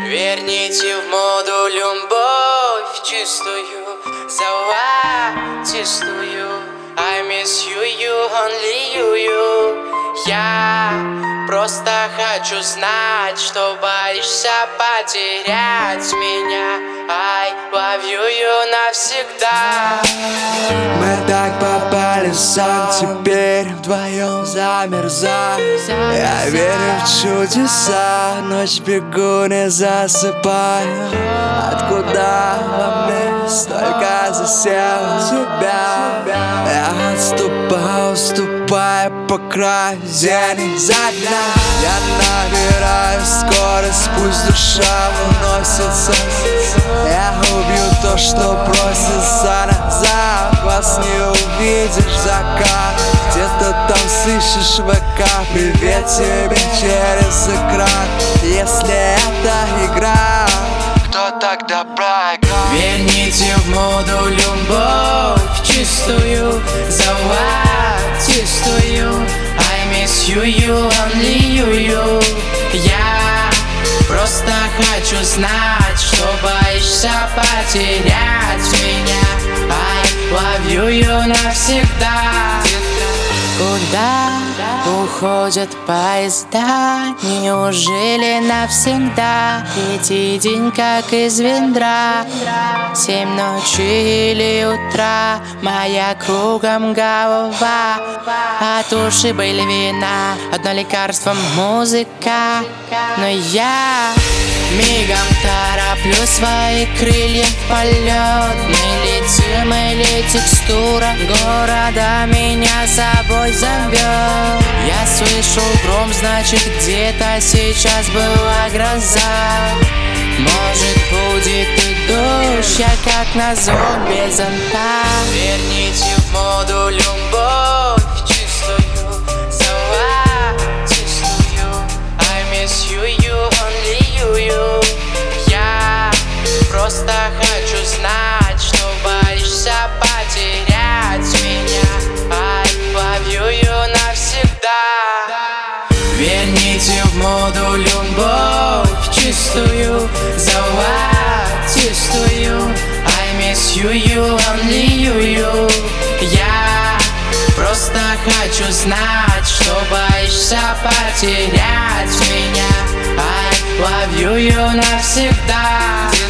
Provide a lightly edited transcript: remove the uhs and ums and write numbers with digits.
Верните в моду любовь чистую, золотистую. I miss you, you, only you. Я просто хочу знать, что боишься потерять меня. I love you навсегда. Мы так попали в сон, теперь вдвоем замерзаем. Я верю в чудеса, ночь бегу, не засыпаю. Откуда во мне столько засел тебя? Я отступаю, ступая по краю, день за дня. Я набираю скорость, пусть душа уносится. Я убью то, что просится назад. Вас не увидишь закат. Где-то там слышишь ВК. Привет тебе через экран. Если это игра, кто тогда проиграл? Верните в моду любовь чистую, золотистую. I miss you, you, only you. Я просто хочу знать, что боишься потерять меня. I love you навсегда. Куда уходят поезда? Неужели навсегда? Третий день как из ведра. 7 ночи или утра, моя кругом голова. От ушиба или вина, одно лекарство музыка. Но я мигом тороплю свои крылья в полет. Мы летим или текстура города меня с собой зовет. Я слышу гром, значит где-то сейчас была гроза. Может будет и дождь, я как назло без зонта. Верните в моду любовь чистую, золотистую. I miss you, you, only you. Я просто хочу знать, что боишься потерять меня. I love you навсегда. Верните в моду любовь чистую, золотистую. I miss you, you, only you. Я просто хочу знать, что боишься потерять меня. I love you навсегда.